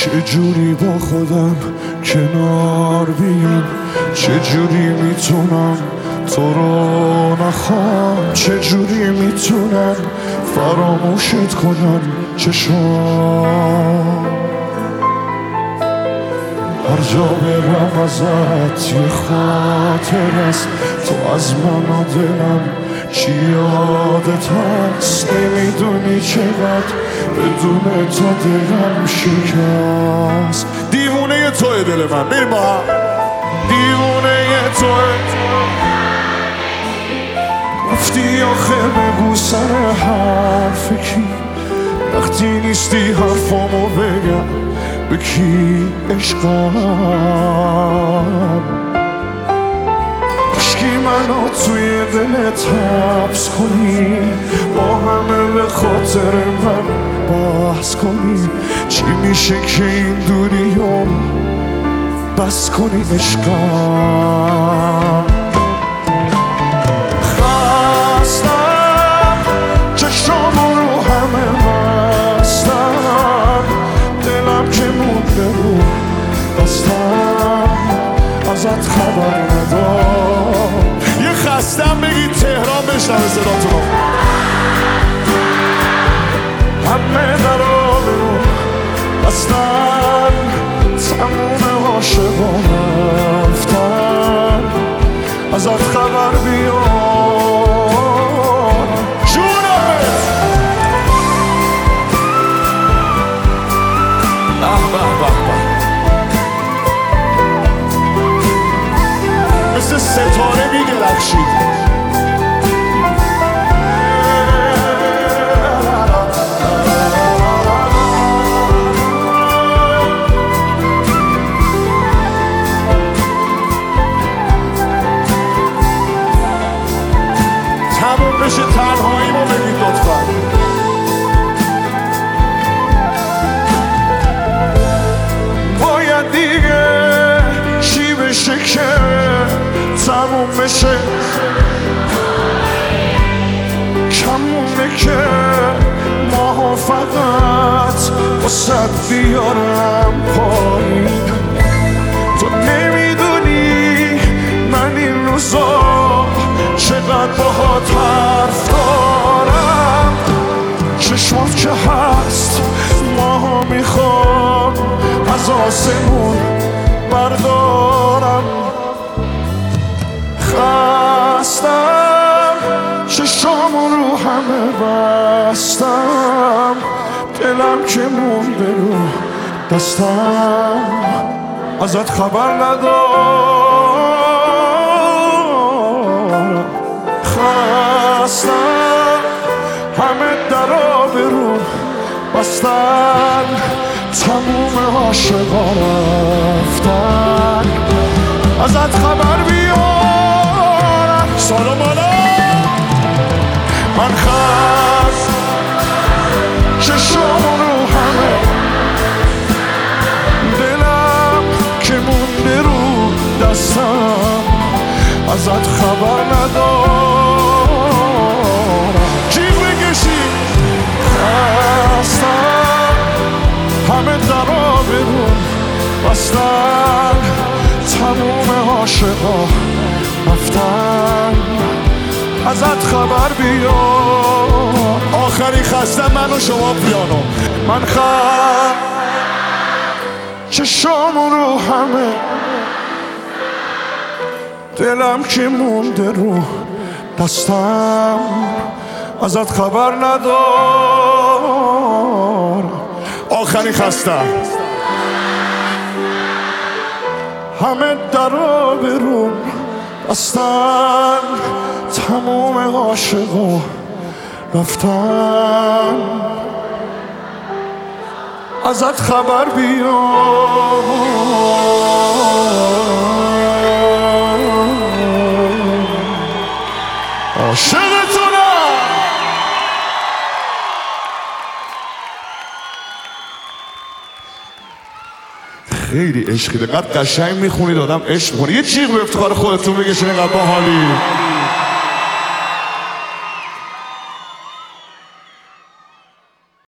چجوری با خودم کنار بیام، چجوری میتونم تو رو نخوام، چجوری میتونم فراموشت کنم چشام. هر جا برم ازت یه خاطر است، تو از من و دلم چی یادت هست. نمیدونی چقدر بدون تو دلم شکست. دیوونه توی دل من، بریم با هم. دیوونه توی رفتی آخه بگو سر حرف کی، وقتی نیستی حرفامو بگم به کی عشقم. عشقی منو توی دلت حبس کنی، با همه به خاطر من بحث کنی. چی میشه که این دوریو بس کنی عشقم. خستم چشامو رو همه بستم، دلم که مونده رو دستم ازت خبر ندارم. یه خستم بگید تهران بشنوه صداتونو. همه درا برو بستن، تموم عاشقان رفتن، ازت خبر بیار جونمت. مثل ستاره می‌درخشید. تموم بشه تنهایی ما بگید لطفا. باید دیگه چی بشه که تموم بشه، کمونه که ماها فقط واسد بیارم پایین. تو نمیدونی من این روزا چقدر باهات حرف دارم. چشمات که هست ماها میخوام از آسمون بردارم. خستم چشامو رو همه بستم، دلم که مونده رو دستم ازت خبر ندارم. خستم همه درا برو بستن، تموم عاشقا رفتن، ازت خبر بیارم. سلام بالا من خست چشام رو همه، دلم که مونده رو دستم ازت خبر ندارم. جیب بکشی خستم همه درا برون بستن، تموم عاشقا رفتن، ازت خبر بیار. آخری خستم من و شما پیانو. من چشامو رو همه، دلم که مونده رو دستم ازت خبر ندارم. آخری خستم همه درا برون بستن، تموم عاشقا رفتن، ازت خبر بیار. عاشقتونم. خیلی عشقی، دقیقا قشنگ میخونید، آدم عشق میکنه. یه چیغ به افتخار خودتون بگشین، اینقدر باحالی.